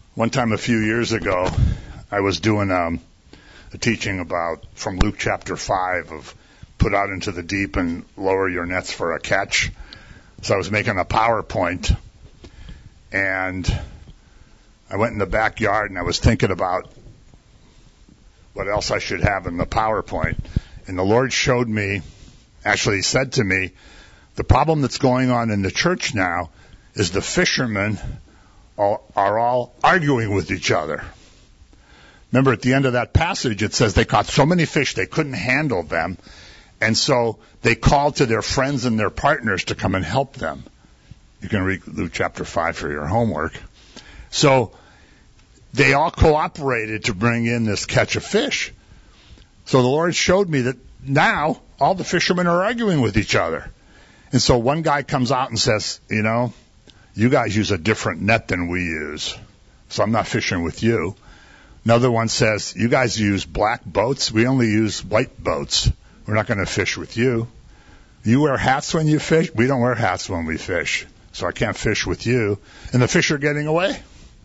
One time a few years ago, I was doing a teaching about from Luke chapter 5 of put out into the deep and lower your nets for a catch. So I was making a PowerPoint, and I went in the backyard and I was thinking about what else I should have in the PowerPoint. And the Lord showed me, actually said to me, the problem that's going on in the church now is the fishermen are all arguing with each other. Remember, at the end of that passage, it says they caught so many fish they couldn't handle them, and so they called to their friends and their partners to come and help them. You can read Luke chapter 5 for your homework. So they all cooperated to bring in this catch of fish. So the Lord showed me that now all the fishermen are arguing with each other. And so one guy comes out and says, you guys use a different net than we use, so I'm not fishing with you. Another one says, you guys use black boats, we only use white boats. We're not going to fish with you. You wear hats when you fish? We don't wear hats when we fish, so I can't fish with you. And the fish are getting away.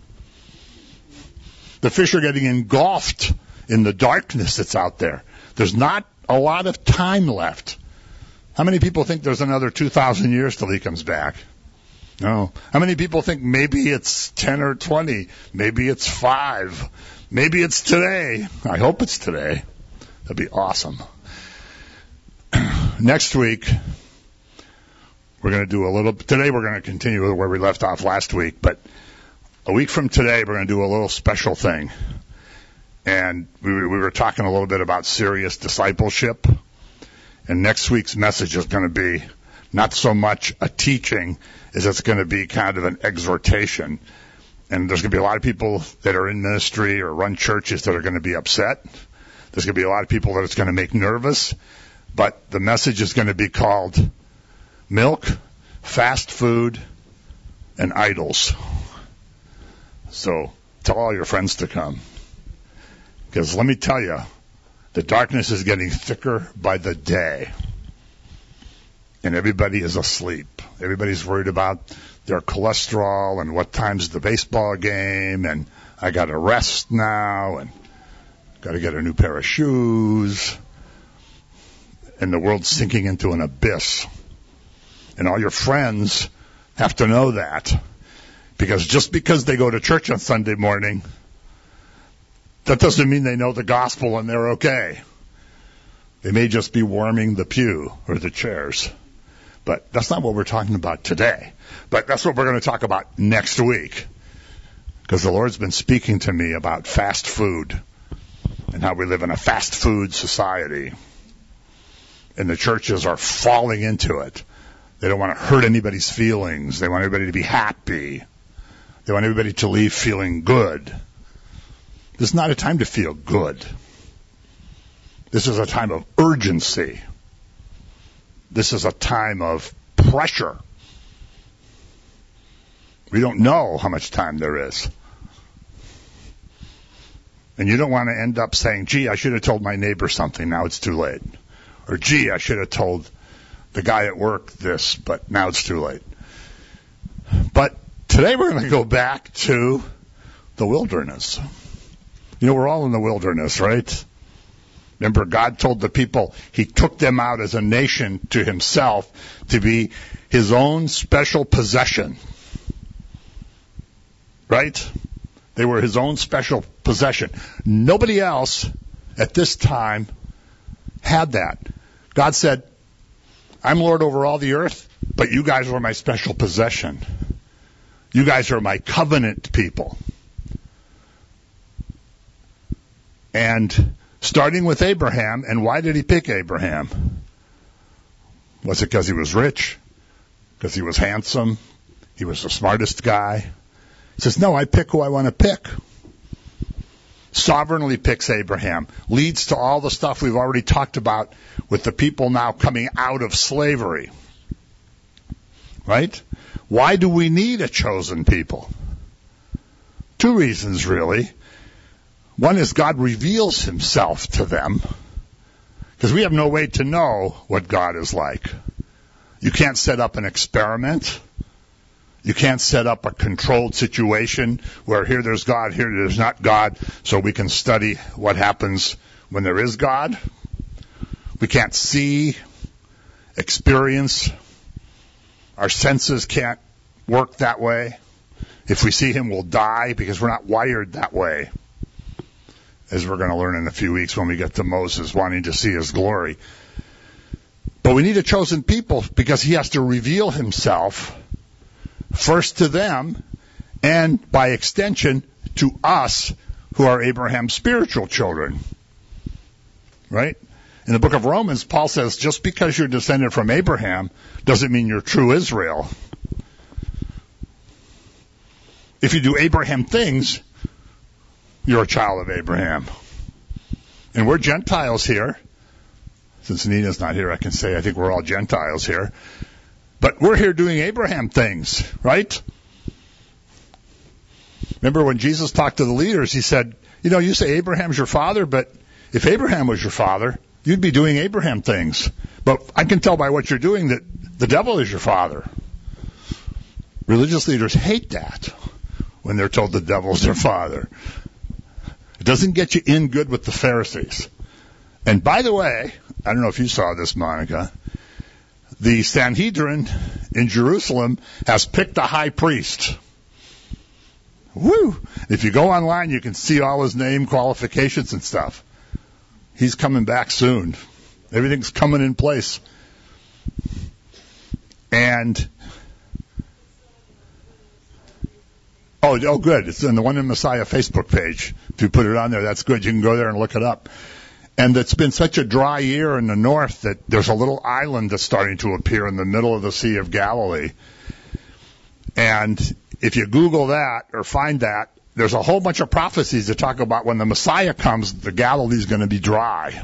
The fish are getting engulfed in the darkness that's out there. There's not a lot of time left. How many people think there's another 2,000 years till he comes back? No. How many people think maybe it's 10 or 20? Maybe it's 5. Maybe it's today. I hope it's today. That'd be awesome. Next week, we're going to do today we're going to continue where we left off last week, but a week from today, we're going to do a little special thing. And we were talking a little bit about serious discipleship, and next week's message is going to be not so much a teaching as it's going to be kind of an exhortation. And there's going to be a lot of people that are in ministry or run churches that are going to be upset. There's going to be a lot of people that it's going to make nervous. But the message is going to be called Milk, Fast Food, and Idols. So tell all your friends to come. Because let me tell you, the darkness is getting thicker by the day. And everybody is asleep. Everybody's worried about their cholesterol and what time's the baseball game, and I got to rest now, and got to get a new pair of shoes. And the world's sinking into an abyss. And all your friends have to know that. Because just because they go to church on Sunday morning, that doesn't mean they know the gospel and they're okay. They may just be warming the pew or the chairs. But that's not what we're talking about today. But that's what we're going to talk about next week. Because the Lord's been speaking to me about fast food and how we live in a fast food society. And the churches are falling into it. They don't want to hurt anybody's feelings. They want everybody to be happy. They want everybody to leave feeling good. This is not a time to feel good. This is a time of urgency. This is a time of pressure. We don't know how much time there is. And you don't want to end up saying, gee, I should have told my neighbor something, now it's too late. Or, gee, I should have told the guy at work this, but now it's too late. But today we're going to go back to the wilderness. We're all in the wilderness, right? Remember, God told the people he took them out as a nation to himself to be his own special possession. Right? They were his own special possession. Nobody else at this time had that. God said, I'm Lord over all the earth, but you guys are my special possession. You guys are my covenant people. And starting with Abraham, and why did he pick Abraham? Was it because he was rich? Because he was handsome? He was the smartest guy? He says, no, I pick who I want to pick. Sovereignly picks Abraham. Leads to all the stuff we've already talked about with the people now coming out of slavery. Right? Why do we need a chosen people? 2 reasons, really. One is God reveals himself to them, because we have no way to know what God is like. You can't set up an experiment. You can't set up a controlled situation where here there's God, here there's not God, so we can study what happens when there is God. We can't see, experience. Our senses can't work that way. If we see him, we'll die because we're not wired that way, as we're going to learn in a few weeks when we get to Moses wanting to see his glory. But we need a chosen people because he has to reveal himself first to them and by extension to us who are Abraham's spiritual children. Right? In the book of Romans, Paul says, just because you're descended from Abraham doesn't mean you're true Israel. If you do Abraham things, you're a child of Abraham. And we're Gentiles here. Since Nina's not here, I can say I think we're all Gentiles here. But we're here doing Abraham things, right? Remember when Jesus talked to the leaders, he said, you say Abraham's your father, but if Abraham was your father, you'd be doing Abraham things. But I can tell by what you're doing that the devil is your father. Religious leaders hate that when they're told the devil's their father. It doesn't get you in good with the Pharisees. And by the way, I don't know if you saw this, Monica, the Sanhedrin in Jerusalem has picked a high priest. Woo! If you go online, you can see all his name, qualifications, and stuff. He's coming back soon. Everything's coming in place. And oh, good. It's in the One in Messiah Facebook page. If you put it on there, that's good. You can go there and look it up. And it's been such a dry year in the north that there's a little island that's starting to appear in the middle of the Sea of Galilee. And if you Google that or find that, there's a whole bunch of prophecies that talk about when the Messiah comes, the Galilee's going to be dry.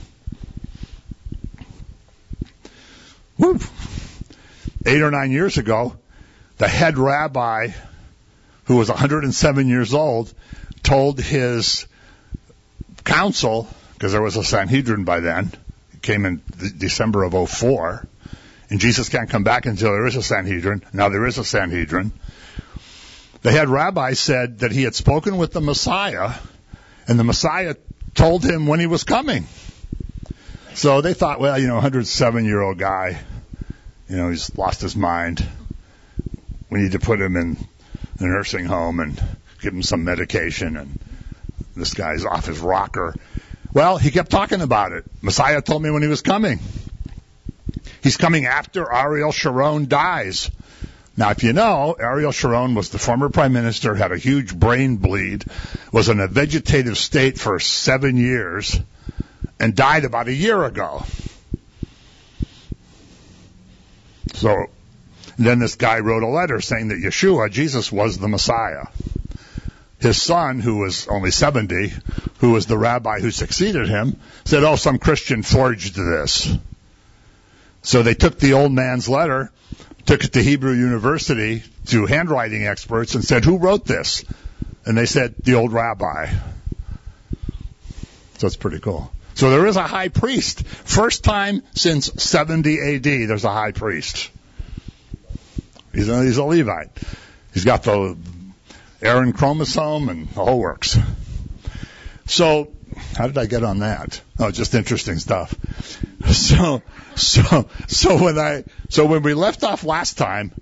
Woo! 8 or 9 years ago, the head rabbi, who was 107 years old, told his council, because there was a Sanhedrin by then, it came in December of 2004, and Jesus can't come back until there is a Sanhedrin. Now there is a Sanhedrin. The head rabbi said that he had spoken with the Messiah, and the Messiah told him when he was coming. So they thought, well, 107-year-old guy, he's lost his mind. We need to put him in a nursing home and give him some medication, and this guy's off his rocker. Well, he kept talking about it. Messiah told me when he was coming. He's coming after Ariel Sharon dies. Now, if you know, Ariel Sharon was the former prime minister, had a huge brain bleed, was in a vegetative state for 7 years, and died about a year ago. So then this guy wrote a letter saying that Yeshua, Jesus, was the Messiah. His son, who was only 70, who was the rabbi who succeeded him, said, some Christian forged this. So they took the old man's letter, took it to Hebrew University to handwriting experts and said, who wrote this? And they said, the old rabbi. So it's pretty cool. So there is a high priest. First time since 70 AD, there's a high priest. He's a Levite. He's got the Aaron chromosome and the whole works. So, how did I get on that? Oh, just interesting stuff. So when we left off last time,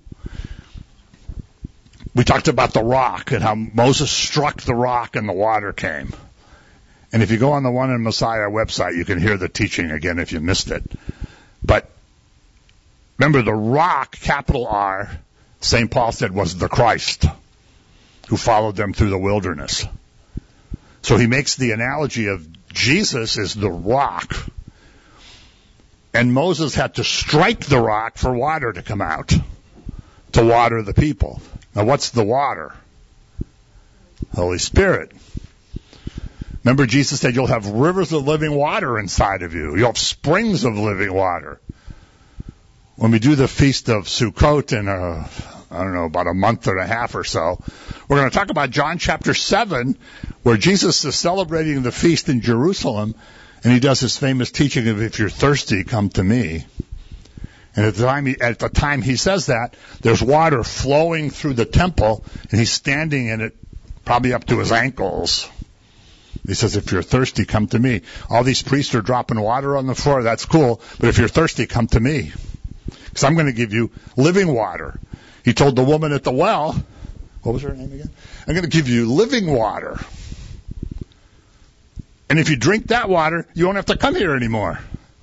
we talked about the rock and how Moses struck the rock and the water came. And if you go on the One in Messiah website, you can hear the teaching again if you missed it. But remember, the rock, capital R, St. Paul said was the Christ, who followed them through the wilderness. So he makes the analogy of Jesus is the rock, and Moses had to strike the rock for water to come out, to water the people. Now what's the water? Holy Spirit. Remember, Jesus said you'll have rivers of living water inside of you. You'll have springs of living water. When we do the Feast of Sukkot in about a month and a half or so, we're going to talk about John chapter 7, where Jesus is celebrating the feast in Jerusalem, and he does his famous teaching of, if you're thirsty, come to me. And at the time he says that, there's water flowing through the temple, and he's standing in it probably up to his ankles. He says, if you're thirsty, come to me. All these priests are dropping water on the floor. That's cool. But if you're thirsty, come to me. Because I'm going to give you living water. He told the woman at the well, what was her name again? I'm going to give you living water. And if you drink that water, you won't have to come here anymore.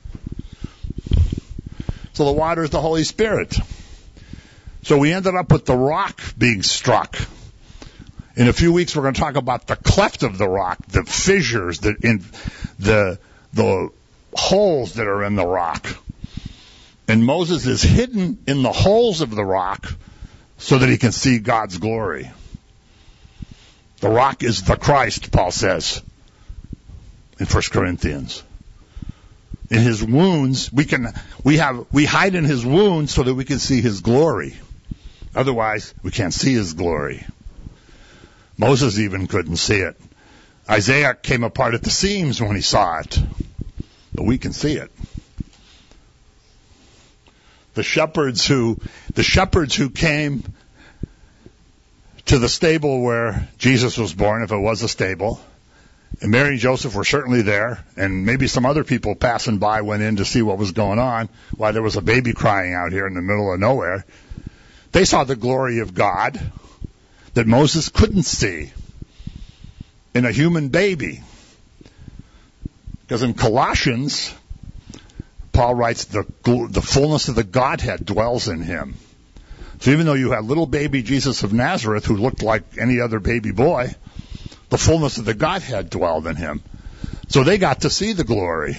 So the water is the Holy Spirit. So we ended up with the rock being struck. In a few weeks, we're going to talk about the cleft of the rock, the fissures, the holes that are in the rock. And Moses is hidden in the holes of the rock so that he can see God's glory. The rock is the Christ, Paul says in 1 Corinthians. In his wounds, we hide in his wounds so that we can see his glory. Otherwise, we can't see his glory. Moses even couldn't see it. Isaiah came apart at the seams when he saw it. But we can see it. The shepherds who came to the stable where Jesus was born, if it was a stable, and Mary and Joseph were certainly there, and maybe some other people passing by went in to see what was going on, why there was a baby crying out here in the middle of nowhere. They saw the glory of God that Moses couldn't see in a human baby. Because in Colossians, Paul writes, the fullness of the Godhead dwells in him. So even though you had little baby Jesus of Nazareth who looked like any other baby boy, the fullness of the Godhead dwelled in him. So they got to see the glory.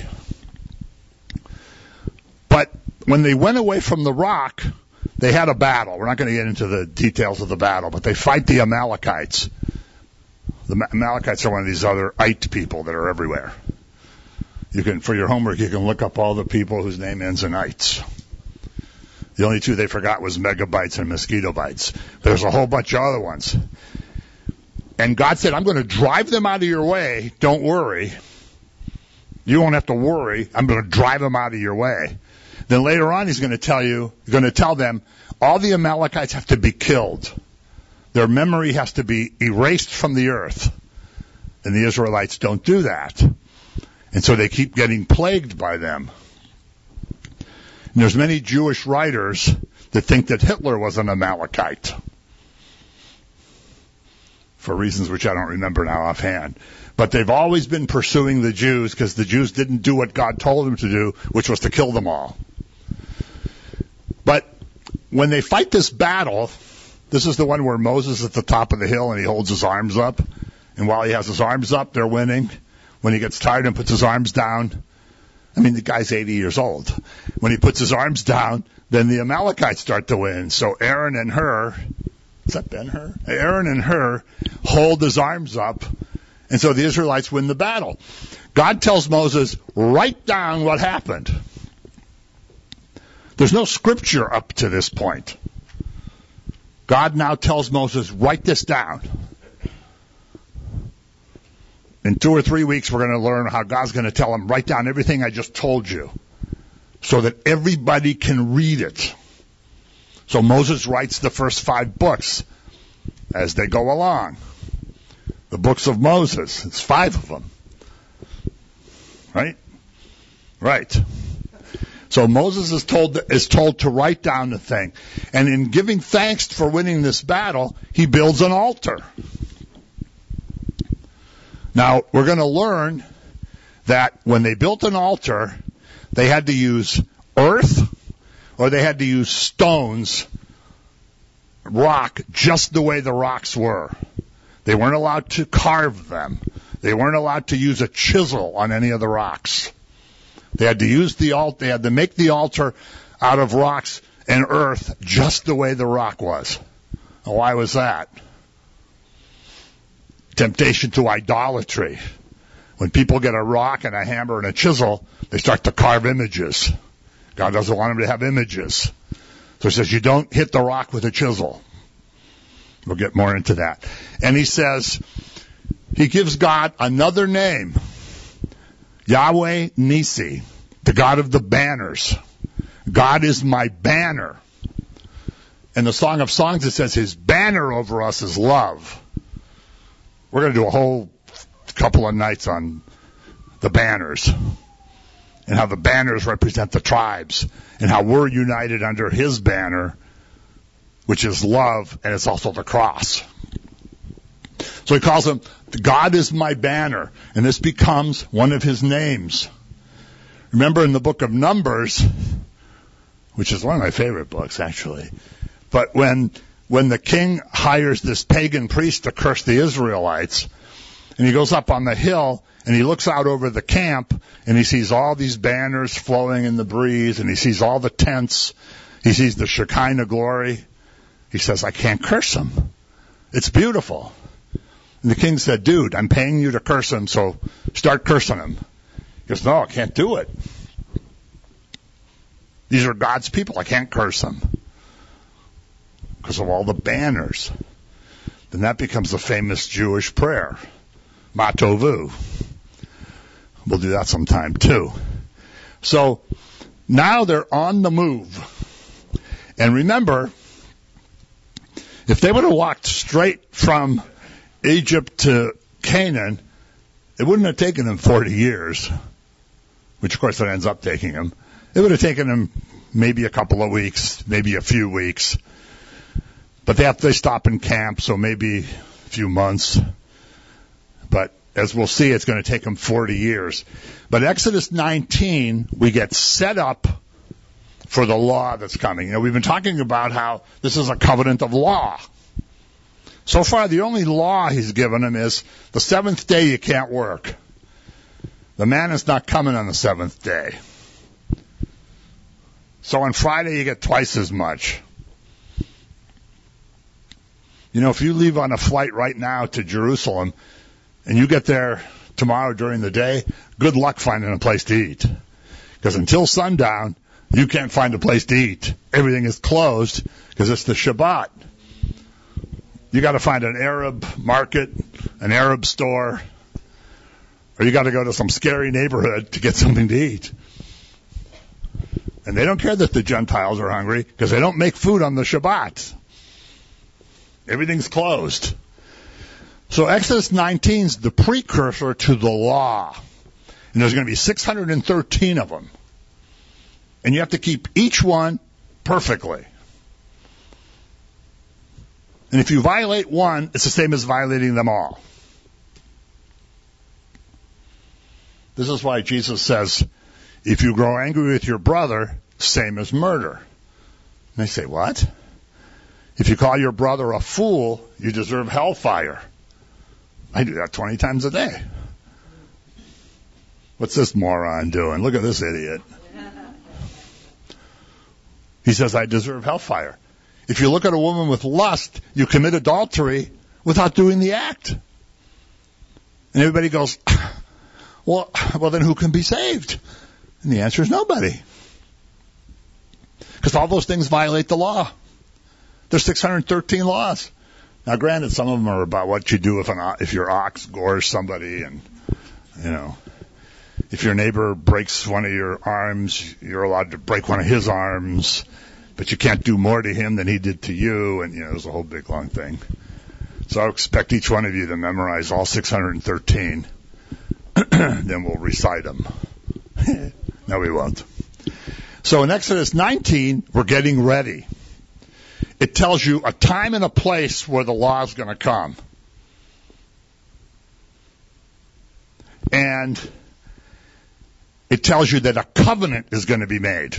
But when they went away from the rock, they had a battle. We're not going to get into the details of the battle, but they fight the Amalekites. The Amalekites are one of these other Ite people that are everywhere. For your homework, you can look up all the people whose name ends in ites. The only two they forgot was megabytes and mosquito bites. There's a whole bunch of other ones. And God said, I'm going to drive them out of your way. Don't worry. You won't have to worry. I'm going to drive them out of your way. Then later on, he's going to tell them, all the Amalekites have to be killed. Their memory has to be erased from the earth. And the Israelites don't do that. And so they keep getting plagued by them. And there's many Jewish writers that think that Hitler was an Amalekite. For reasons which I don't remember now offhand. But they've always been pursuing the Jews because the Jews didn't do what God told them to do, which was to kill them all. But when they fight this battle, this is the one where Moses is at the top of the hill and he holds his arms up. And while he has his arms up, they're winning. When he gets tired and puts his arms down, the guy's 80 years old. When he puts his arms down, then the Amalekites start to win. So Aaron and Hur, is that Ben-Hur? Aaron and Hur hold his arms up, and so the Israelites win the battle. God tells Moses, write down what happened. There's no scripture up to this point. God now tells Moses, write this down. In 2 or 3 weeks, we're going to learn how God's going to tell him, write down everything I just told you so that everybody can read it. So Moses writes the first 5 books as they go along. The books of Moses. It's 5 of them. Right? Right. So Moses is told to write down the thing. And in giving thanks for winning this battle, he builds an altar. Now, we're going to learn that when they built an altar, they had to use earth or they had to use stones, rock, just the way the rocks were. They weren't allowed to carve them. They weren't allowed to use a chisel on any of the rocks. They had to use the altar. They had to make the altar out of rocks and earth just the way the rock was. Now, why was that? Temptation to idolatry. When people get a rock and a hammer and a chisel, they start to carve images. God doesn't want them to have images. So he says, you don't hit the rock with a chisel. We'll get more into that. And he says, he gives God another name. Yahweh Nisi, the God of the banners. God is my banner. In the Song of Songs, it says his banner over us is love. We're going to do a whole couple of nights on the banners and how the banners represent the tribes and how we're united under his banner, which is love, and it's also the cross. So he calls him, God is my banner, and this becomes one of his names. Remember in the book of Numbers, which is one of my favorite books, actually, but when the king hires this pagan priest to curse the Israelites, and he goes up on the hill, and he looks out over the camp, and he sees all these banners flowing in the breeze, and he sees all the tents, he sees the Shekinah glory. He says, I can't curse him. It's beautiful. And the king said, dude, I'm paying you to curse him, so start cursing him. He goes, no, I can't do it. These are God's people. I can't curse them because of all the banners. Then that becomes the famous Jewish prayer, Ma Tovu. We'll do that sometime too. So now they're on the move. And remember, if they would have walked straight from Egypt to Canaan, it wouldn't have taken them 40 years, which of course it ends up taking them. It would have taken them maybe a couple of weeks, maybe a few weeks. But they stop in camp, so maybe a few months. But as we'll see, it's going to take them 40 years. But Exodus 19, we get set up for the law that's coming. You know, we've been talking about how this is a covenant of law. So far, the only law he's given them is the seventh day you can't work. The man is not coming on the seventh day. So on Friday, you get twice as much. You know, if you leave on a flight right now to Jerusalem and you get there tomorrow during the day, good luck finding a place to eat. Because until sundown, you can't find a place to eat. Everything is closed because it's the Shabbat. You got to find an Arab market, an Arab store, or you got to go to some scary neighborhood to get something to eat. And they don't care that the Gentiles are hungry because they don't make food on the Shabbat. Everything's closed. So Exodus 19 is the precursor to the law. And there's going to be 613 of them. And you have to keep each one perfectly. And if you violate one, it's the same as violating them all. This is why Jesus says, if you grow angry with your brother, same as murder. And they say, what? If you call your brother a fool, you deserve hellfire. I do that 20 times a day. What's this moron doing? Look at this idiot. He says, I deserve hellfire. If you look at a woman with lust, you commit adultery without doing the act. And everybody goes, well, then who can be saved? And the answer is nobody. Because all those things violate the law. There's 613 laws. Now, granted, some of them are about what you do if your ox gores somebody, and you know, if your neighbor breaks one of your arms, you're allowed to break one of his arms, but you can't do more to him than he did to you, and you know, there's a whole big long thing. So I expect each one of you to memorize all 613. Then we'll recite them. No, we won't. So in Exodus 19, we're getting ready. It tells you a time and a place where the law is going to come. And it tells you that a covenant is going to be made.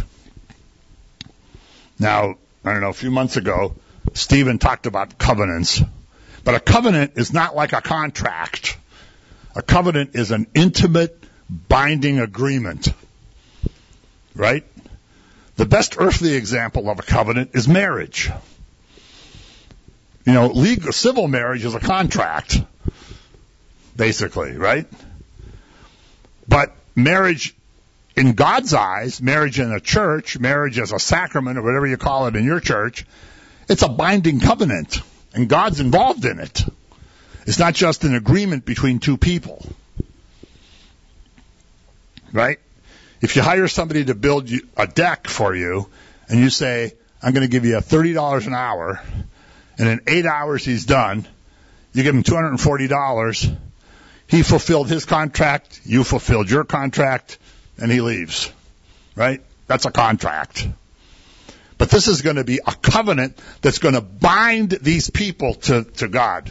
Now, I don't know, a few months ago, Stephen talked about covenants. But a covenant is not like a contract. A covenant is an intimate, binding agreement. Right? The best earthly example of a covenant is marriage. You know, civil marriage is a contract, basically, right? But marriage, in God's eyes, marriage in a church, marriage as a sacrament or whatever you call it in your church, it's a binding covenant, and God's involved in it. It's not just an agreement between two people, right? If you hire somebody to build a deck for you, and you say, I'm going to give you $30 an hour, and in 8 hours he's done, you give him $240, he fulfilled his contract, you fulfilled your contract, and he leaves. Right? That's a contract. But this is going to be a covenant that's going to bind these people to God.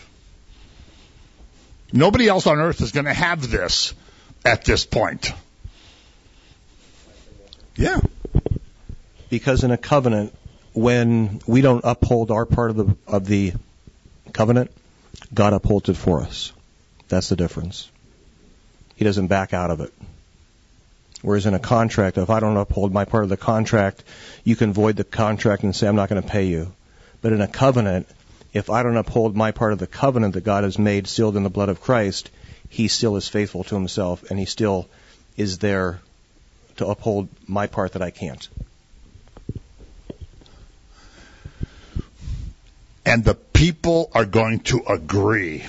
Nobody else on earth is going to have this at this point. Yeah. Because in a covenant, when we don't uphold our part of the covenant, God upholds it for us. That's the difference. He doesn't back out of it. Whereas in a contract, if I don't uphold my part of the contract, you can void the contract and say, I'm not going to pay you. But in a covenant, if I don't uphold my part of the covenant that God has made, sealed in the blood of Christ, he still is faithful to himself, and he still is there to uphold my part that I can't. And the people are going to agree.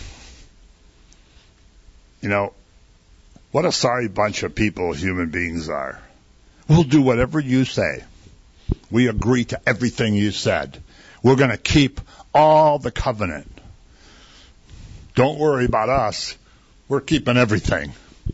You know, what a sorry bunch of people human beings are. We'll do whatever you say. We agree to everything you said. We're going to keep all the covenant. Don't worry about us. We're keeping everything.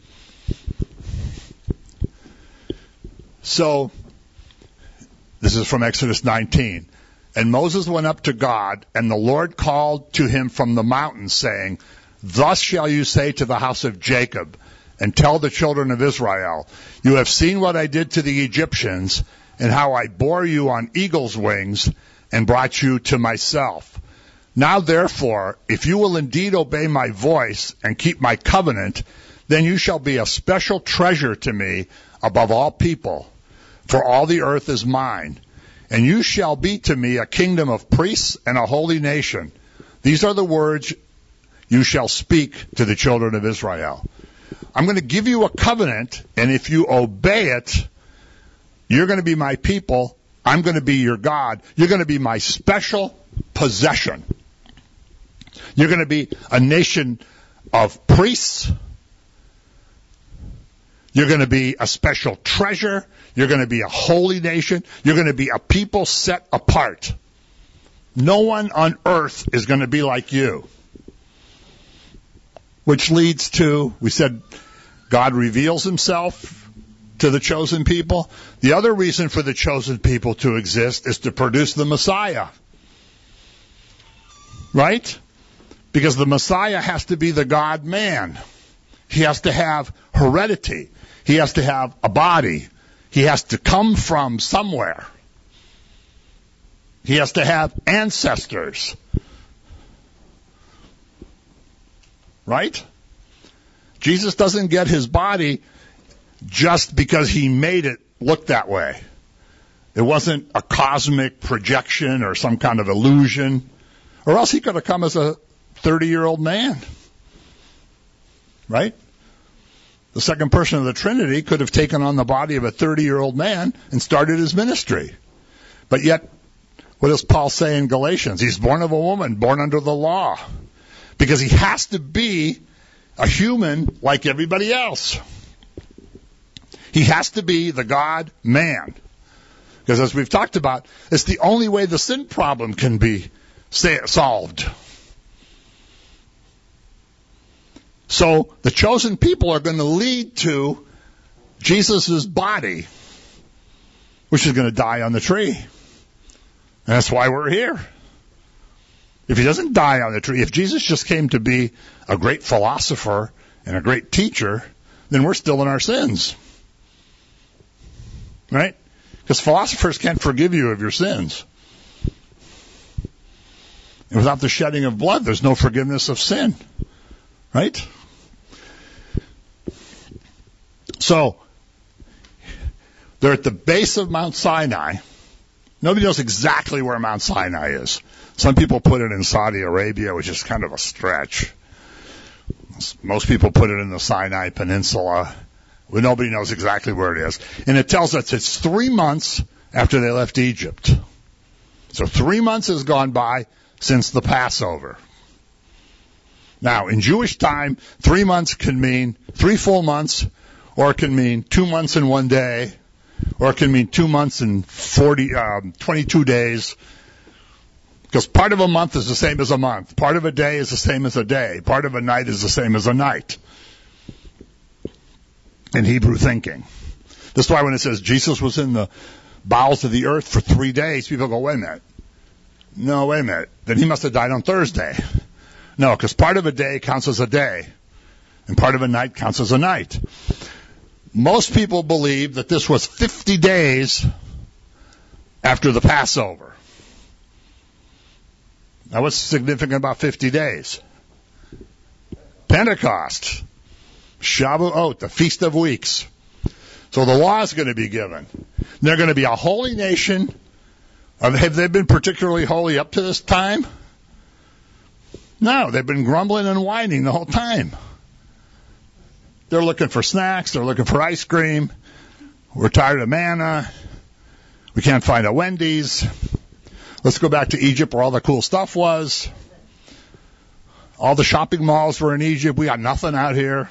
So, this is from Exodus 19. And Moses went up to God, and the Lord called to him from the mountain, saying, Thus shall you say to the house of Jacob, and tell the children of Israel, You have seen what I did to the Egyptians, and how I bore you on eagle's wings, and brought you to myself. Now therefore, if you will indeed obey my voice, and keep my covenant, then you shall be a special treasure to me above all people, for all the earth is mine. And you shall be to me a kingdom of priests and a holy nation. These are the words you shall speak to the children of Israel. I'm going to give you a covenant, and if you obey it, you're going to be my people. I'm going to be your God. You're going to be my special possession. You're going to be a nation of priests. You're going to be a special treasure. You're going to be a holy nation. You're going to be a people set apart. No one on earth is going to be like you. Which leads to, we said, God reveals himself to the chosen people. The other reason for the chosen people to exist is to produce the Messiah. Right? Because the Messiah has to be the God-man. He has to have heredity. He has to have a body. He has to come from somewhere. He has to have ancestors. Right? Jesus doesn't get his body just because he made it look that way. It wasn't a cosmic projection or some kind of illusion. Or else he could have come as a 30-year-old man. Right? The second person of the Trinity could have taken on the body of a 30-year-old man and started his ministry. But yet, what does Paul say in Galatians? He's born of a woman, born under the law. Because he has to be a human like everybody else. He has to be the God-man. Because as we've talked about, it's the only way the sin problem can be solved. So the chosen people are going to lead to Jesus' body, which is going to die on the tree. And that's why we're here. If he doesn't die on the tree, if Jesus just came to be a great philosopher and a great teacher, then we're still in our sins. Right? Because philosophers can't forgive you of your sins. And without the shedding of blood, there's no forgiveness of sin. Right? So, they're at the base of Mount Sinai. Nobody knows exactly where Mount Sinai is. Some people put it in Saudi Arabia, which is kind of a stretch. Most people put it in the Sinai Peninsula. Well, nobody knows exactly where it is. And it tells us it's 3 months after they left Egypt. So 3 months has gone by since the Passover. Now, in Jewish time, 3 months can mean 3 full months, or it can mean 2 months and 1 day, or it can mean 2 months and 22 days. Because part of a month is the same as a month. Part of a day is the same as a day. Part of a night is the same as a night. In Hebrew thinking. That's why when it says Jesus was in the bowels of the earth for 3 days, people go, wait a minute. No, wait a minute. Then he must have died on Thursday. No, because part of a day counts as a day. And part of a night counts as a night. Most people believe that this was 50 days after the Passover. Now, what's significant about 50 days? Pentecost, Shavuot, the Feast of Weeks. So the law is going to be given. They're going to be a holy nation. Have they been particularly holy up to this time? No, they've been grumbling and whining the whole time. They're looking for snacks. They're looking for ice cream. We're tired of manna. We can't find a Wendy's. Let's go back to Egypt where all the cool stuff was. All the shopping malls were in Egypt. We got nothing out here.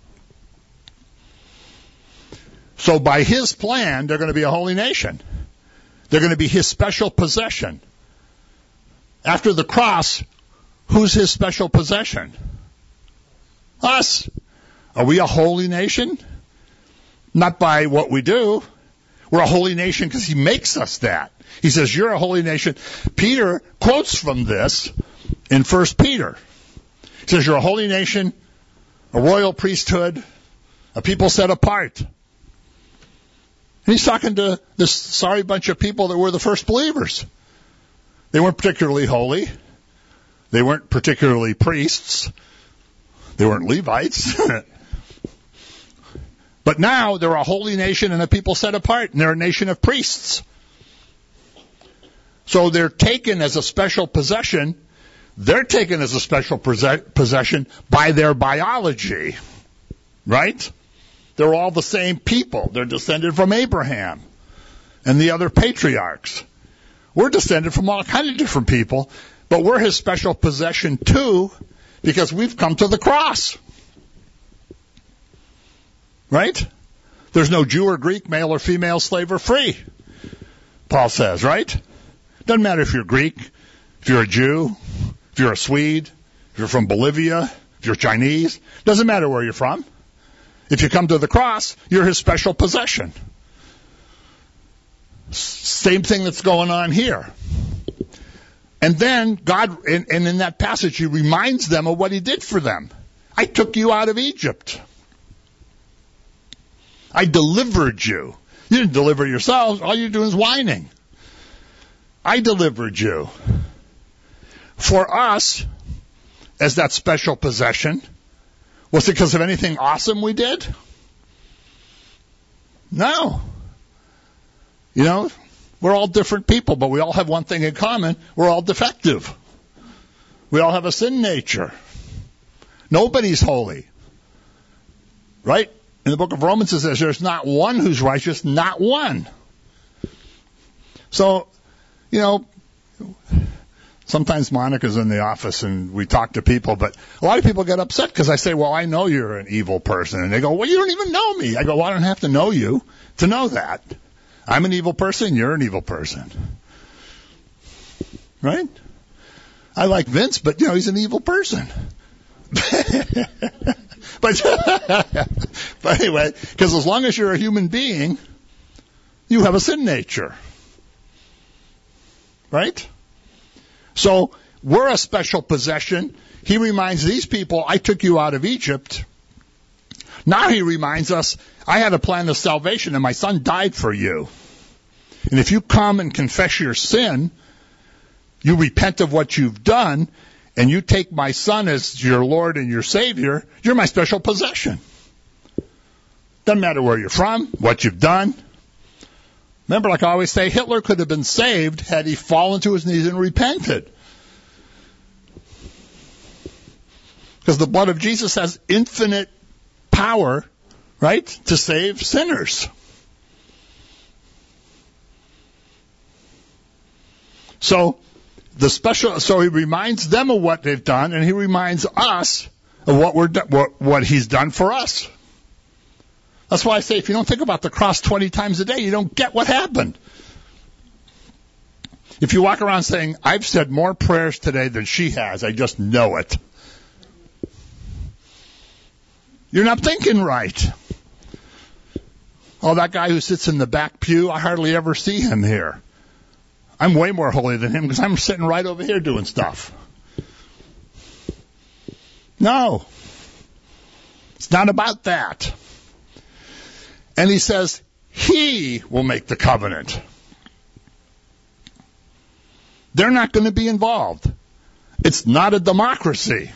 So by his plan, they're going to be a holy nation. They're going to be his special possession. After the cross, who's his special possession? Us. Are we a holy nation? Not by what we do. We're a holy nation because he makes us that. He says, you're a holy nation. Peter quotes from this in 1 Peter. He says, you're a holy nation, a royal priesthood, a people set apart. And he's talking to this sorry bunch of people that were the first believers. They weren't particularly holy. They weren't particularly priests. They weren't Levites. But now they're a holy nation and a people set apart, and they're a nation of priests. So they're taken as a special possession. They're taken as a special possession by their biology, right? They're all the same people. They're descended from Abraham and the other patriarchs. We're descended from all kinds of different people, but we're his special possession too because we've come to the cross. Right? There's no Jew or Greek, male or female, slave or free, Paul says, right? Doesn't matter if you're Greek, if you're a Jew, if you're a Swede, if you're from Bolivia, if you're Chinese. Doesn't matter where you're from. If you come to the cross, you're his special possession. Same thing that's going on here. And then God, and in that passage, he reminds them of what he did for them. I took you out of Egypt. I delivered you. You didn't deliver yourselves. All you're doing is whining. I delivered you. For us, as that special possession, was it because of anything awesome we did? No. You know, we're all different people, but we all have one thing in common. We're all defective. We all have a sin nature. Nobody's holy. Right? In the book of Romans it says there's not one who's righteous, not one. So, you know, sometimes Monica's in the office and we talk to people, but a lot of people get upset because I say, well, I know you're an evil person. And they go, well, you don't even know me. I go, well, I don't have to know you to know that. I'm an evil person, you're an evil person. Right? I like Vince, but, you know, he's an evil person. But anyway, because as long as you're a human being, you have a sin nature. Right? So we're a special possession. He reminds these people, I took you out of Egypt. Now he reminds us, I had a plan of salvation and my son died for you. And if you come and confess your sin, you repent of what you've done, and you take my son as your Lord and your Savior, you're my special possession. Doesn't matter where you're from, what you've done. Remember, like I always say, Hitler could have been saved had he fallen to his knees and repented. Because the blood of Jesus has infinite power, right, to save sinners. So he reminds them of what they've done, and he reminds us of what he's done for us. That's why I say if you don't think about the cross 20 times a day, you don't get what happened. If you walk around saying, I've said more prayers today than she has, I just know it. You're not thinking right. Oh, that guy who sits in the back pew, I hardly ever see him here. I'm way more holy than him because I'm sitting right over here doing stuff. No. It's not about that. And he says, he will make the covenant. They're not going to be involved. It's not a democracy.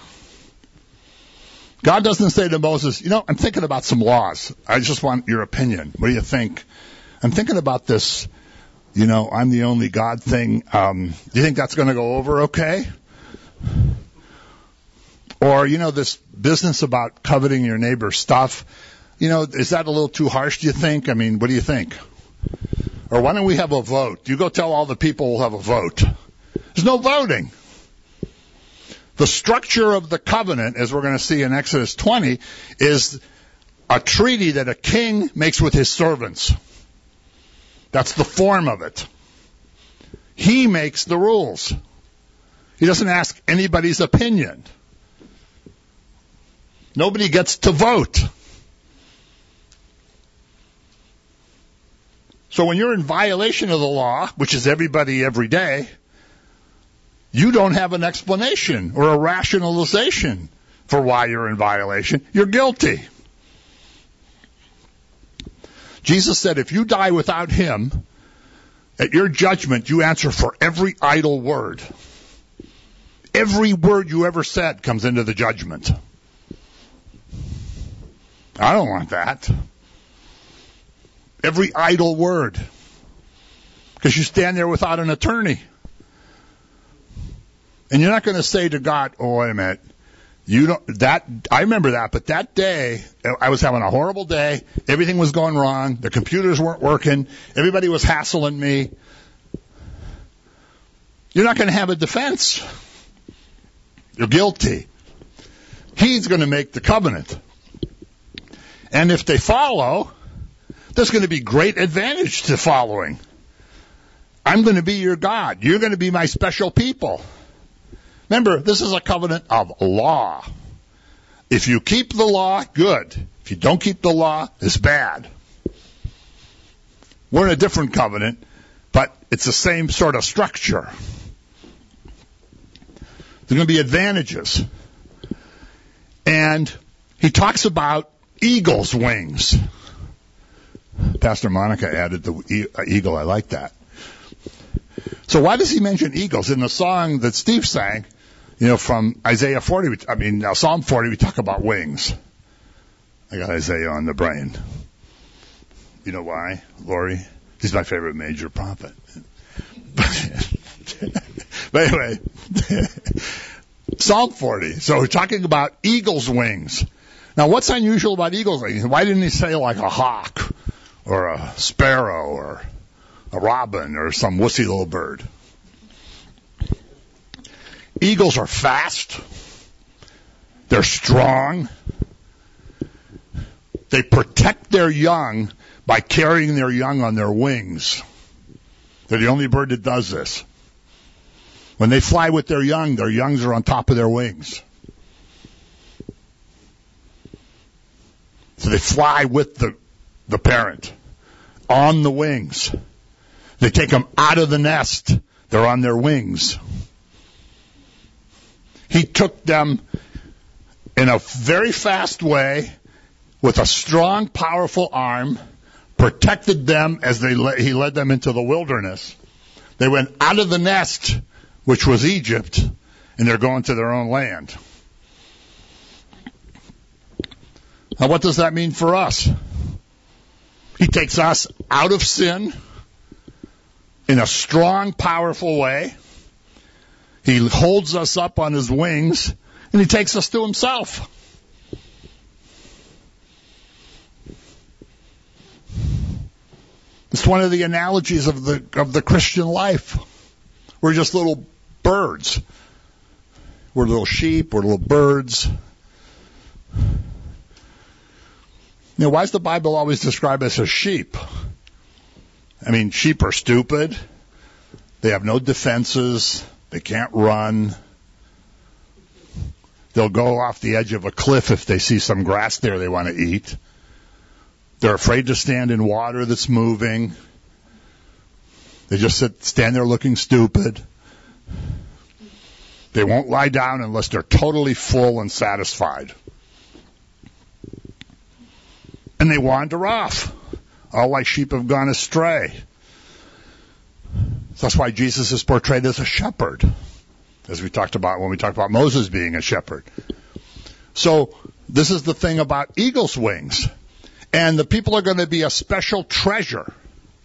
God doesn't say to Moses, I'm thinking about some laws. I just want your opinion. What do you think? I'm thinking about this, I'm the only God thing. Do you think that's going to go over okay? Or, this business about coveting your neighbor's stuff, is that a little too harsh, do you think? I mean, what do you think? Or why don't we have a vote? You go tell all the people we'll have a vote. There's no voting. The structure of the covenant, as we're going to see in Exodus 20, is a treaty that a king makes with his servants. That's the form of it. He makes the rules. He doesn't ask anybody's opinion. Nobody gets to vote. So when you're in violation of the law, which is everybody every day, you don't have an explanation or a rationalization for why you're in violation. You're guilty. Jesus said, if you die without him, at your judgment, you answer for every idle word. Every word you ever said comes into the judgment. I don't want that. Every idle word. Because you stand there without an attorney. And you're not going to say to God, oh, wait a minute. I remember that, but that day, I was having a horrible day. Everything was going wrong. The computers weren't working. Everybody was hassling me. You're not going to have a defense. You're guilty. He's going to make the covenant. And if they follow, there's going to be great advantage to following. I'm going to be your God. You're going to be my special people. Remember, this is a covenant of law. If you keep the law, good. If you don't keep the law, it's bad. We're in a different covenant, but it's the same sort of structure. There are going to be advantages. And he talks about eagle's wings. Pastor Monica added the eagle. I like that. So why does he mention eagles? In the song that Steve sang, from Isaiah 40, Psalm 40, we talk about wings. I got Isaiah on the brain. You know why, Lori? He's my favorite major prophet. But anyway, Psalm 40. So we're talking about eagle's wings. Now, what's unusual about eagle's wings? Why didn't he say like a hawk or a sparrow or a robin or some wussy little bird? Eagles are fast. They're strong. They protect their young by carrying their young on their wings. They're the only bird that does this. When they fly with their youngs are on top of their wings. So they fly with the parent on the wings. They take them out of the nest. They're on their wings. He took them in a very fast way with a strong, powerful arm, protected them as he led them into the wilderness. They went out of the nest, which was Egypt, and they're going to their own land. Now, what does that mean for us? He takes us out of sin in a strong, powerful way. He holds us up on his wings, and he takes us to himself. It's one of the analogies of the Christian life. We're just little birds. We're little sheep. We're little birds. why does the Bible always describe us as sheep? I mean, sheep are stupid. They have no defenses. They can't run. They'll go off the edge of a cliff if they see some grass there they want to eat. They're afraid to stand in water that's moving. They just stand there looking stupid. They won't lie down unless they're totally full and satisfied. And they wander off. All like sheep have gone astray. That's why Jesus is portrayed as a shepherd, as we talked about when we talked about Moses being a shepherd. So this is the thing about eagle's wings. And the people are going to be a special treasure.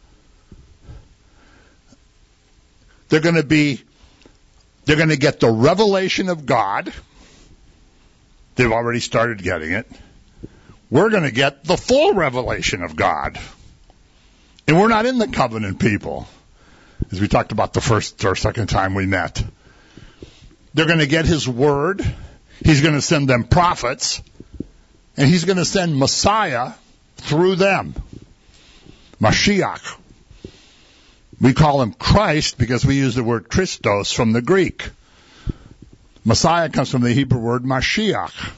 They're going to get the revelation of God. They've already started getting it. We're going to get the full revelation of God. And we're not in the covenant people, as we talked about the first or second time we met. They're going to get his word. He's going to send them prophets. And he's going to send Messiah through them. Mashiach. We call him Christ because we use the word Christos from the Greek. Messiah comes from the Hebrew word Mashiach.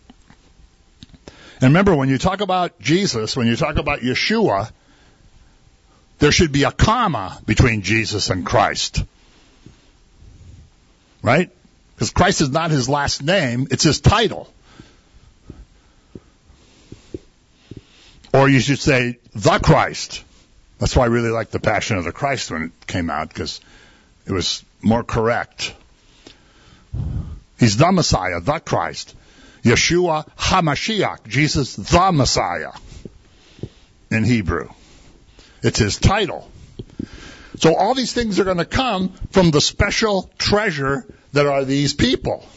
And remember, when you talk about Jesus, when you talk about Yeshua, there should be a comma between Jesus and Christ. Right? Because Christ is not his last name, it's his title. Or you should say, the Christ. That's why I really liked the Passion of the Christ when it came out, because it was more correct. He's the Messiah, the Christ. Yeshua HaMashiach, Jesus the Messiah in Hebrew. It's his title. So all these things are going to come from the special treasure that are these people.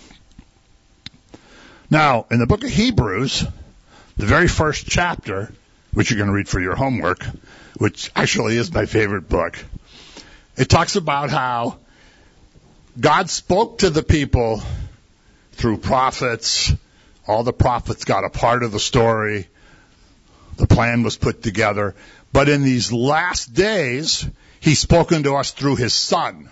Now, in the book of Hebrews, the very first chapter, which you're going to read for your homework, which actually is my favorite book, it talks about how God spoke to the people through prophets. All the prophets got a part of the story. The plan was put together. But in these last days, he's spoken to us through his Son.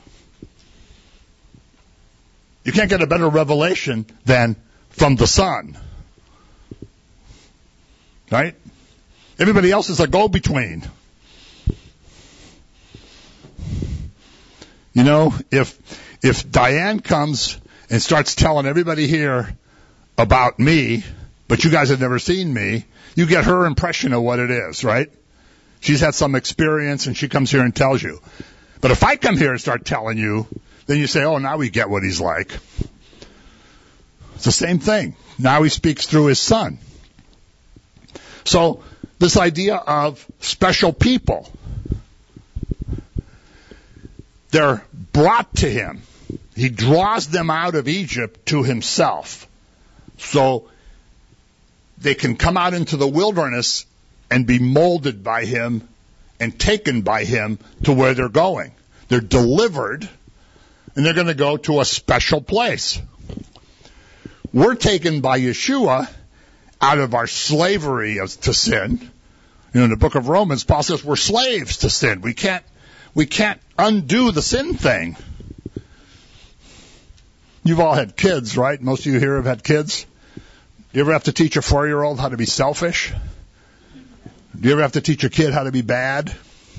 You can't get a better revelation than from the Son. Right? Everybody else is a go-between. You know, if Diane comes and starts telling everybody here about me, but you guys have never seen me, you get her impression of what it is, right? She's had some experience and she comes here and tells you. But if I come here and start telling you, then you say, oh, now we get what he's like. It's the same thing. Now he speaks through his Son. So this idea of special people, they're brought to him. He draws them out of Egypt to himself. So they can come out into the wilderness and be molded by him and taken by him to where they're going. They're delivered, and they're going to go to a special place. We're taken by Yeshua out of our slavery to sin. You know, in the book of Romans, Paul says we're slaves to sin. We can't undo the sin thing. You've all had kids, right? Most of you here have had kids. Do you ever have to teach a 4-year-old how to be selfish? Do you ever have to teach a kid how to be bad?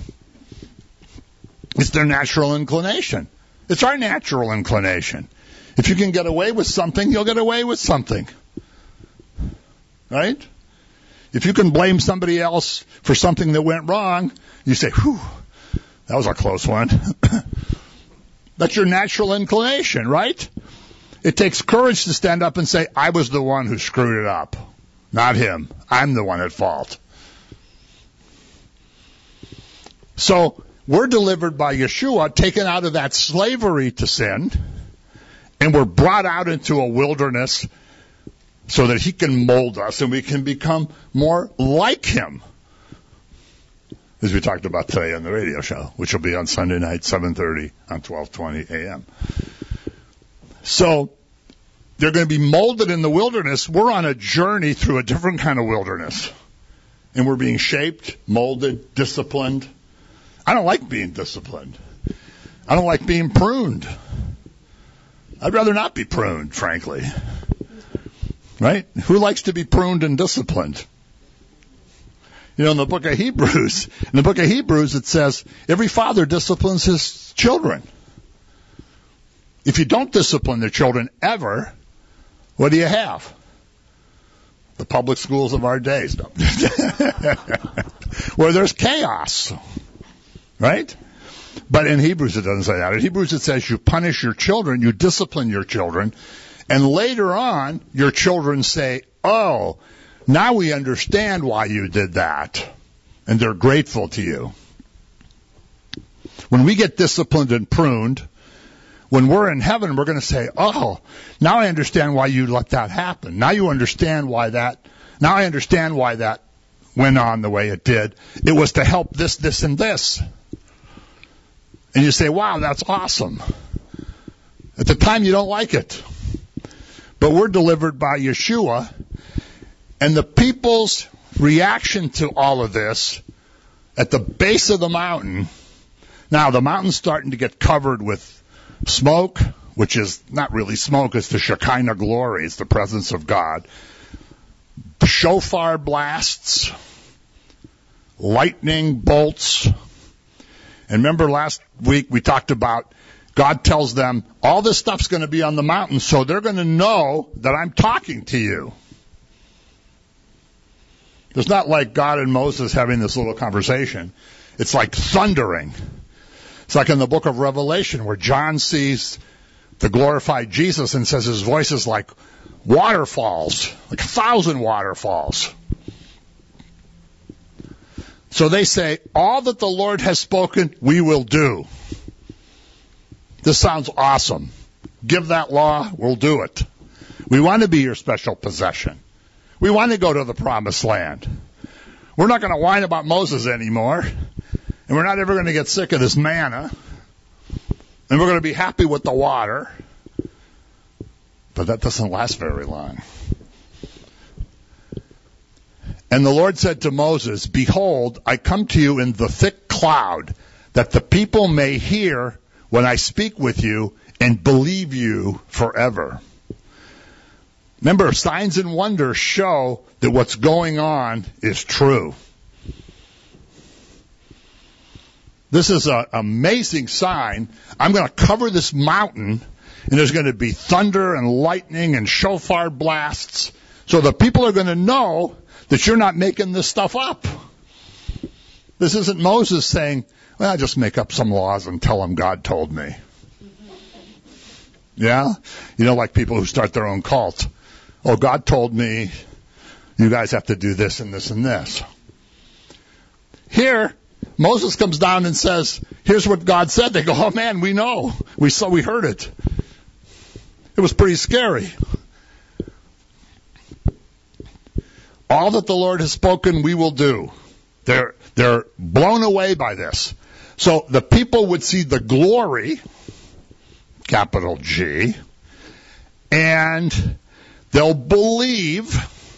It's their natural inclination. It's our natural inclination. If you can get away with something, you'll get away with something. Right? If you can blame somebody else for something that went wrong, you say, whew, that was a close one. That's your natural inclination, right? It takes courage to stand up and say, I was the one who screwed it up, not him. I'm the one at fault. So we're delivered by Yeshua, taken out of that slavery to sin, and we're brought out into a wilderness so that he can mold us and we can become more like him. As we talked about today on the radio show, which will be on Sunday night, 7:30 on 12:20 a.m. So they're going to be molded in the wilderness. We're on a journey through a different kind of wilderness. and we're being shaped, molded, disciplined. I don't like being disciplined. I don't like being pruned. I'd rather not be pruned, frankly. Right? Who likes to be pruned and disciplined? You know, in the book of Hebrews, it says, every father disciplines his children. If you don't discipline the children ever, what do you have? The public schools of our days. Where there's chaos. Right? But in Hebrews it doesn't say that. In Hebrews it says you punish your children, you discipline your children, and later on your children say, oh, now we understand why you did that. And they're grateful to you. When we get disciplined and pruned, when we're in heaven, we're going to say, oh, now I understand why you let that happen. Now I understand why that went on the way it did. It was to help this, this, and this. And you say, wow, that's awesome. At the time, you don't like it. But we're delivered by Yeshua. And the people's reaction to all of this at the base of the mountain, now the mountain's starting to get covered with smoke, which is not really smoke, it's the Shekinah glory, it's the presence of God. Shofar blasts, lightning bolts. And remember last week we talked about God tells them all this stuff's going to be on the mountain, so they're going to know that I'm talking to you. It's not like God and Moses having this little conversation. It's like thundering. It's like in the book of Revelation where John sees the glorified Jesus and says his voice is like waterfalls, like 1,000 waterfalls. So they say, all that the Lord has spoken, we will do. This sounds awesome. Give that law, we'll do it. We want to be your special possession. We want to go to the promised land. We're not going to whine about Moses anymore. And we're not ever going to get sick of this manna. And we're going to be happy with the water. But that doesn't last very long. And the Lord said to Moses, behold, I come to you in the thick cloud, that the people may hear when I speak with you and believe you forever. Remember, signs and wonders show that what's going on is true. This is an amazing sign. I'm going to cover this mountain, and there's going to be thunder and lightning and shofar blasts. So the people are going to know that you're not making this stuff up. This isn't Moses saying, well, I'll just make up some laws and tell them God told me. Yeah? You know, like people who start their own cult. Oh, God told me you guys have to do this and this and this. Here, Moses comes down and says, here's what God said. They go, oh man, we know. We heard it. It was pretty scary. All that the Lord has spoken, we will do. They're blown away by this. So the people would see the glory, capital G, and they'll believe.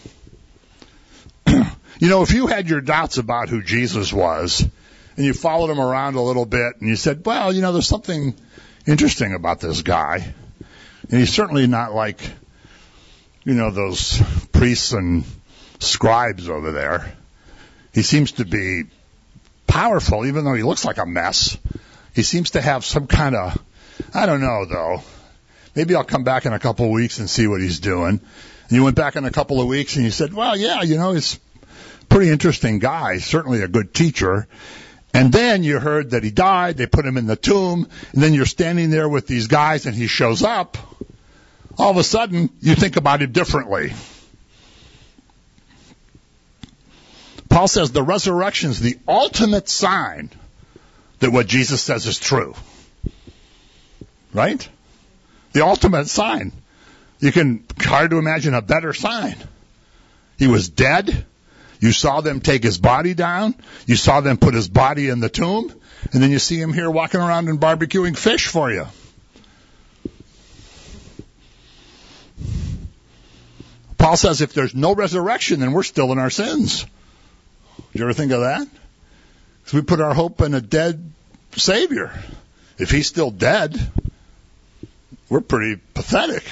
You know, if you had your doubts about who Jesus was, and you followed him around a little bit, and you said, well, you know, there's something interesting about this guy. And he's certainly not like, you know, those priests and scribes over there. He seems to be powerful, even though he looks like a mess. He seems to have some kind of, I don't know, though. Maybe I'll come back in a couple of weeks and see what he's doing. And you went back in a couple of weeks and you said, well, yeah, you know, he's a pretty interesting guy, certainly a good teacher. And then you heard that he died, they put him in the tomb, and then you're standing there with these guys and he shows up. All of a sudden, you think about it differently. Paul says the resurrection is the ultimate sign that what Jesus says is true. Right? The ultimate sign. You can hard to imagine a better sign. He was dead. You saw them take his body down. You saw them put his body in the tomb. And then you see him here walking around and barbecuing fish for you. Paul says if there's no resurrection, then we're still in our sins. Did you ever think of that? Because we put our hope in a dead Savior. If he's still dead, we're pretty pathetic.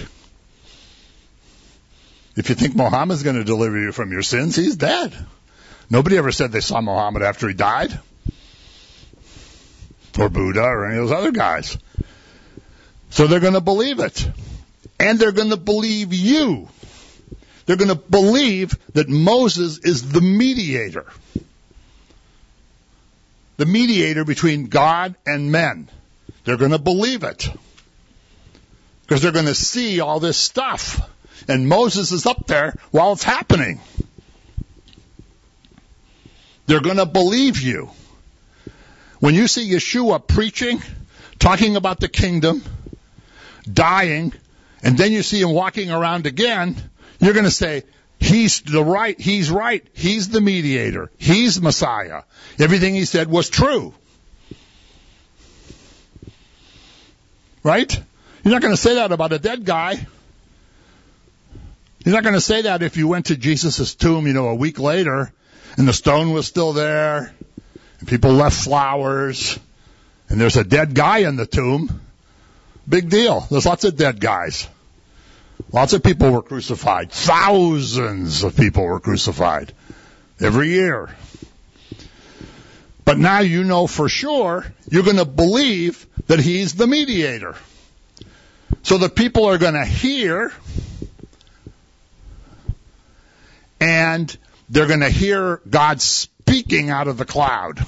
If you think Muhammad's going to deliver you from your sins, he's dead. Nobody ever said they saw Muhammad after he died. Or Buddha or any of those other guys. So they're going to believe it. And they're going to believe you. They're going to believe that Moses is the mediator. The mediator between God and men. They're going to believe it. Because they're going to see all this stuff. And Moses is up there while it's happening. They're going to believe you. When you see Yeshua preaching, talking about the kingdom, dying, and then you see him walking around again, you're going to say, he's right, he's the mediator, he's Messiah. Everything he said was true. Right? You're not going to say that about a dead guy. You're not going to say that if you went to Jesus' tomb, a week later, and the stone was still there, and people left flowers, and there's a dead guy in the tomb. Big deal. There's lots of dead guys. Lots of people were crucified. Thousands of people were crucified every year. But now you know for sure you're going to believe that he's the mediator. So the people are going to hear, and they're going to hear God speaking out of the cloud.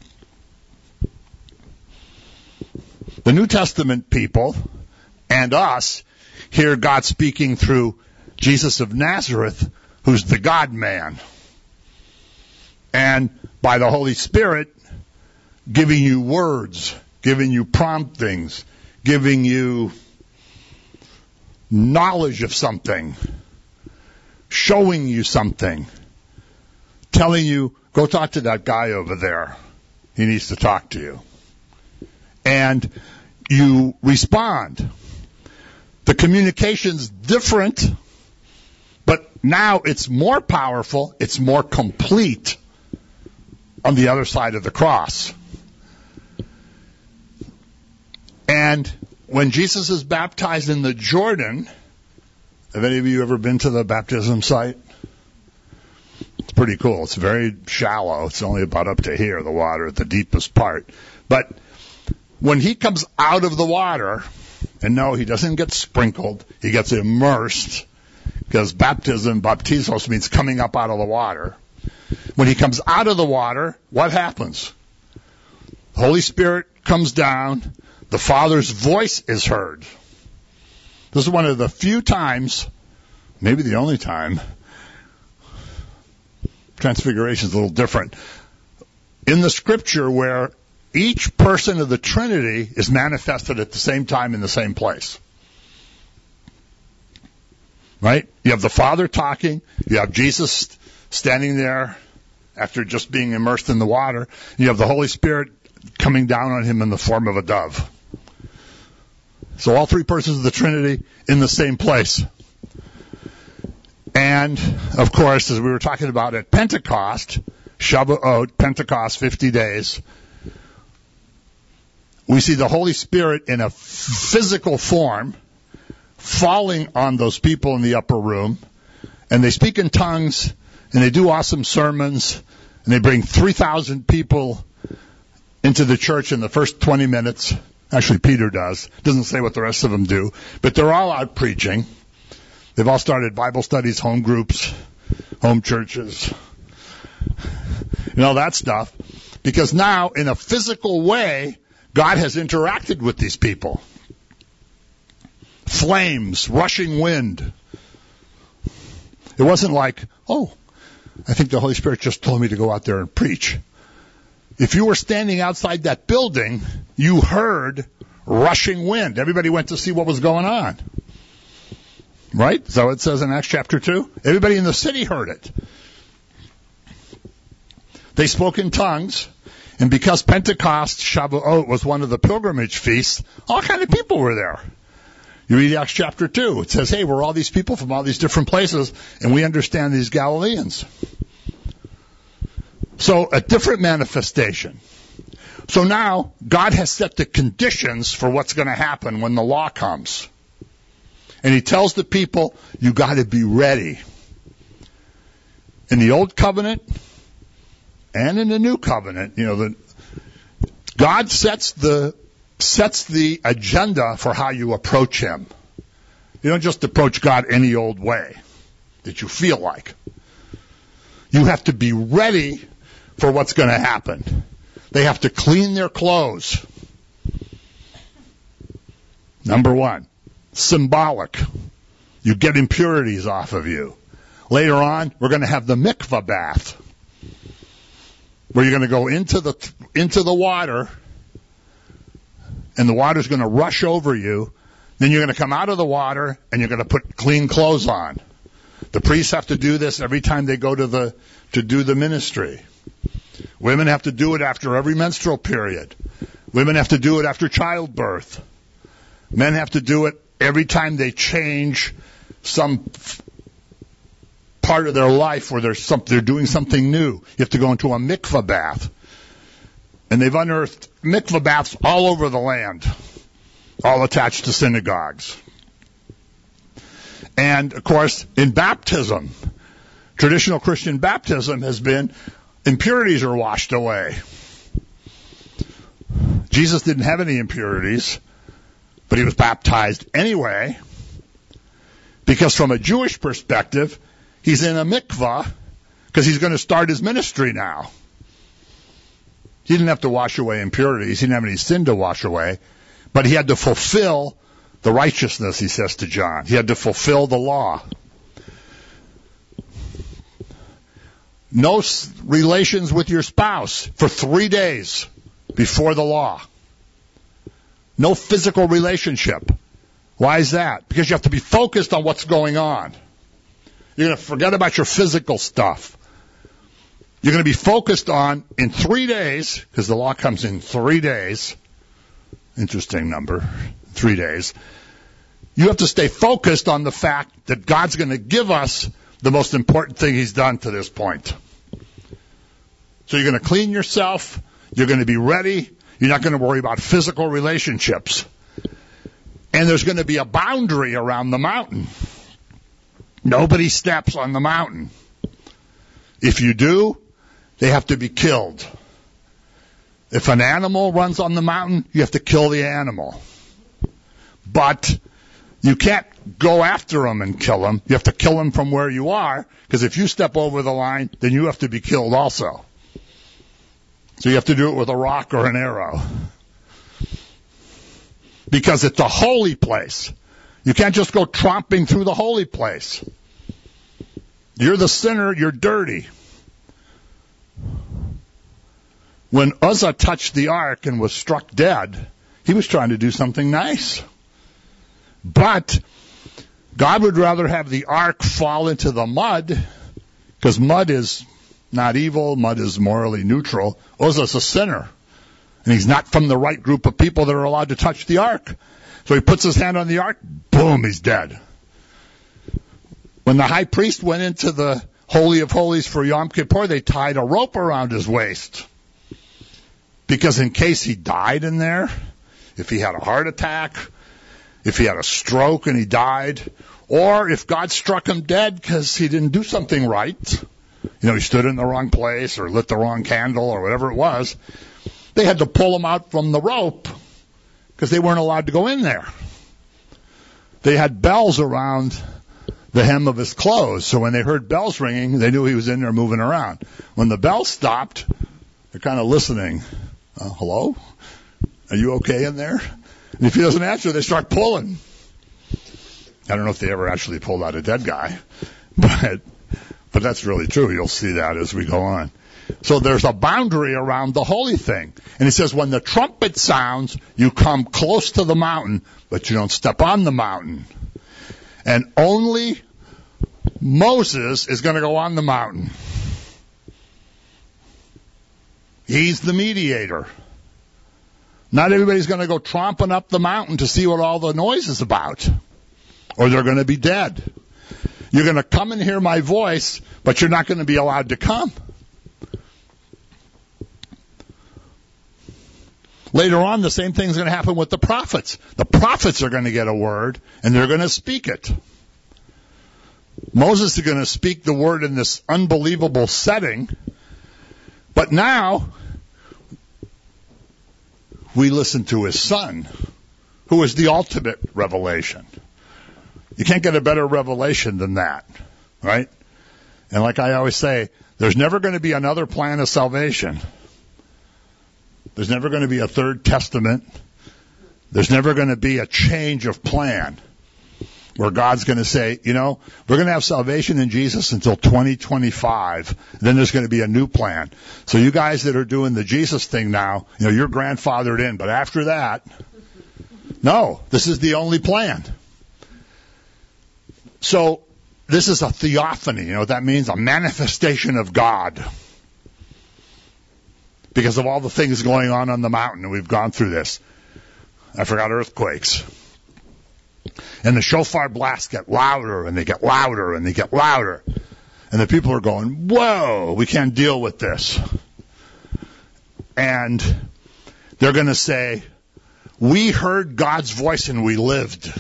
The New Testament people and us hear God speaking through Jesus of Nazareth, who's the God-man. And by the Holy Spirit, giving you words, giving you promptings, giving you knowledge of something, showing you something, telling you, go talk to that guy over there. He needs to talk to you. And you respond. The communication's different, but now it's more powerful, it's more complete on the other side of the cross. And when Jesus is baptized in the Jordan, have any of you ever been to the baptism site? It's pretty cool. It's very shallow. It's only about up to here, the water, the deepest part. But when he comes out of the water, and no, he doesn't get sprinkled, he gets immersed, because baptizos means coming up out of the water. When he comes out of the water, what happens? The Holy Spirit comes down, the Father's voice is heard. This is one of the few times, maybe the only time, Transfiguration is a little different, in the Scripture where each person of the Trinity is manifested at the same time in the same place. Right? You have the Father talking. You have Jesus standing there after just being immersed in the water. You have the Holy Spirit coming down on him in the form of a dove. So all three persons of the Trinity in the same place. And, of course, as we were talking about at Pentecost, Shavuot, Pentecost, 50 days, we see the Holy Spirit in a physical form falling on those people in the upper room, and they speak in tongues, and they do awesome sermons, and they bring 3,000 people into the church in the first 20 minutes. Actually, Peter does. Doesn't say what the rest of them do, but they're all out preaching. They've all started Bible studies, home groups, home churches, that stuff, because now, in a physical way, God has interacted with these people. Flames, rushing wind. It wasn't like, I think the Holy Spirit just told me to go out there and preach. If you were standing outside that building, you heard rushing wind. Everybody went to see what was going on. Right? So it says in Acts chapter 2. Everybody in the city heard it. They spoke in tongues. And because Pentecost, Shavuot, was one of the pilgrimage feasts, all kind of people were there. You read Acts chapter 2. It says, hey, we're all these people from all these different places, and we understand these Galileans. So a different manifestation. So now God has set the conditions for what's going to happen when the law comes. And he tells the people, you got to be ready. In the old covenant and in the new covenant, God sets the agenda for how you approach him. You don't just approach God any old way that you feel like. You have to be ready for what's going to happen. They have to clean their clothes. Number one, symbolic. You get impurities off of you. Later on, we're going to have the mikvah bath, where you're going to go into the water, and the water's going to rush over you. Then you're going to come out of the water, and you're going to put clean clothes on. The priests have to do this every time they go to do the ministry. Women have to do it after every menstrual period. Women have to do it after childbirth. Men have to do it every time they change some part of their life where they're doing something new. You have to go into a mikvah bath. And they've unearthed mikvah baths all over the land, all attached to synagogues. And, of course, in baptism, traditional Christian baptism has been impurities are washed away. Jesus didn't have any impurities, but he was baptized anyway, because from a Jewish perspective, he's in a mikvah because he's going to start his ministry now. He didn't have to wash away impurities. He didn't have any sin to wash away, but he had to fulfill the righteousness, he says to John. He had to fulfill the law. No relations with your spouse for 3 days before the law. No physical relationship. Why is that? Because you have to be focused on what's going on. You're going to forget about your physical stuff. You're going to be focused on, in 3 days, because the law comes in 3 days. Interesting number, 3 days. You have to stay focused on the fact that God's going to give us the most important thing he's done to this point. So you're going to clean yourself. You're going to be ready. You're not going to worry about physical relationships. And there's going to be a boundary around the mountain. Nobody steps on the mountain. If you do, they have to be killed. If an animal runs on the mountain, you have to kill the animal. But you can't go after them and kill them. You have to kill them from where you are, because if you step over the line, then you have to be killed also. So you have to do it with a rock or an arrow. Because it's a holy place. You can't just go tromping through the holy place. You're the sinner, you're dirty. When Uzzah touched the ark and was struck dead, he was trying to do something nice. But God would rather have the ark fall into the mud, because mud is not evil, mud is morally neutral. Uzzah's a sinner, and he's not from the right group of people that are allowed to touch the ark. So he puts his hand on the ark, boom, he's dead. When the high priest went into the Holy of Holies for Yom Kippur, they tied a rope around his waist. Because in case he died in there, if he had a heart attack, if he had a stroke and he died, or if God struck him dead because he didn't do something right, he stood in the wrong place or lit the wrong candle or whatever it was, they had to pull him out from the rope because they weren't allowed to go in there. They had bells around the hem of his clothes, so when they heard bells ringing, they knew he was in there moving around. When the bells stopped, they're kind of listening. Hello? Are you okay in there? And if he doesn't answer, they start pulling. I don't know if they ever actually pulled out a dead guy, but that's really true. You'll see that as we go on. So there's a boundary around the holy thing. And he says when the trumpet sounds, you come close to the mountain, but you don't step on the mountain. And only Moses is going to go on the mountain. He's the mediator. Not everybody's going to go tromping up the mountain to see what all the noise is about, or they're going to be dead. You're going to come and hear my voice, but you're not going to be allowed to come. Later on, the same thing's going to happen with the prophets. The prophets are going to get a word, and they're going to speak it. Moses is going to speak the word in this unbelievable setting, but now we listen to his son, who is the ultimate revelation. You can't get a better revelation than that, right? And like I always say, there's never going to be another plan of salvation. There's never going to be a third testament. There's never going to be a change of plan where God's going to say, you know, we're going to have salvation in Jesus until 2025. Then there's going to be a new plan. So you guys that are doing the Jesus thing now, you know, you're grandfathered in. But after that, no, this is the only plan. So this is a theophany. You know what that means? A manifestation of God. Because of all the things going on the mountain, and we've gone through this. I forgot earthquakes. And the shofar blasts get louder, and they get louder, and they get louder. And the people are going, whoa, we can't deal with this. And they're going to say, we heard God's voice and we lived.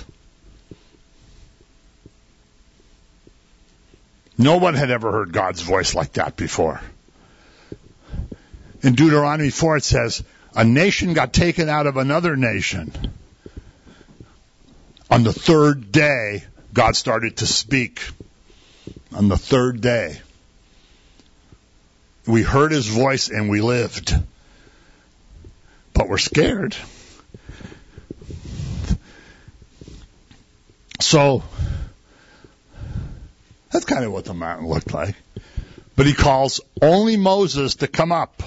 No one had ever heard God's voice like that before. In Deuteronomy 4 it says, a nation got taken out of another nation. On the third day, God started to speak. On the third day. We heard his voice and we lived. But we're scared. So, that's kind of what the mountain looked like. But he calls only Moses to come up.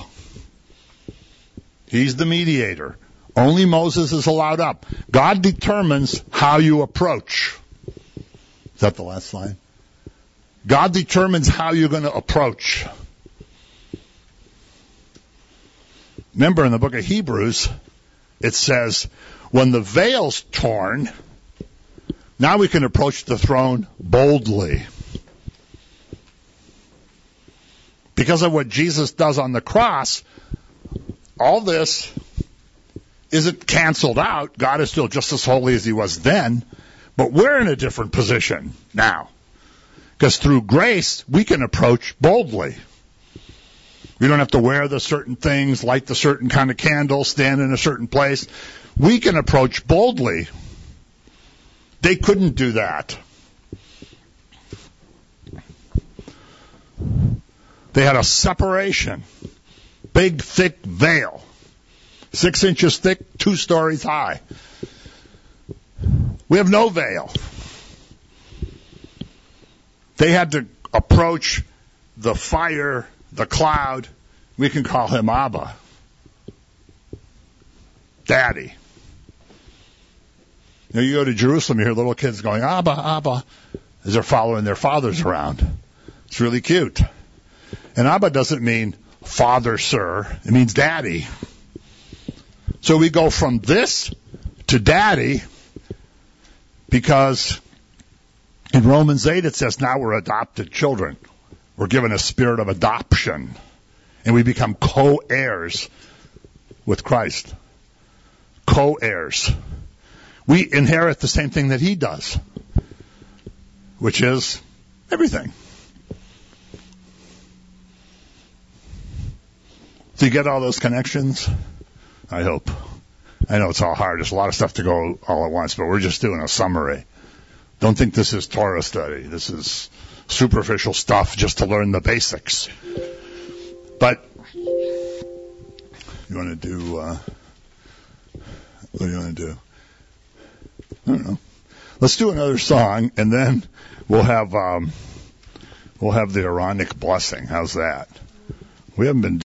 He's the mediator. Only Moses is allowed up. God determines how you approach. Is that the last slide? God determines how you're going to approach. Remember in the book of Hebrews, it says, when the veil's torn, now we can approach the throne boldly. Because of what Jesus does on the cross, all this isn't canceled out. God is still just as holy as he was then, but we're in a different position now. Because through grace, we can approach boldly. We don't have to wear the certain things, light the certain kind of candle, stand in a certain place. We can approach boldly. They couldn't do that. They had a separation. Big, thick veil. 6 inches thick, 2 stories high. We have no veil. They had to approach the fire, the cloud. We can call him Abba. Daddy. You know, you go to Jerusalem, you hear little kids going, Abba, Abba, as they're following their fathers around. It's really cute. And Abba doesn't mean father, sir. It means daddy. So we go from this to daddy because in Romans 8 it says now we're adopted children. We're given a spirit of adoption. And we become co-heirs with Christ. Co-heirs. We inherit the same thing that he does, which is everything. Do you get all those connections? I hope. I know it's all hard. There's a lot of stuff to go all at once, but we're just doing a summary. Don't think this is Torah study. This is superficial stuff just to learn the basics. But you want to do, what do you want to do? I don't know. Let's do another song, and then we'll have the Aaronic blessing. How's that? We haven't been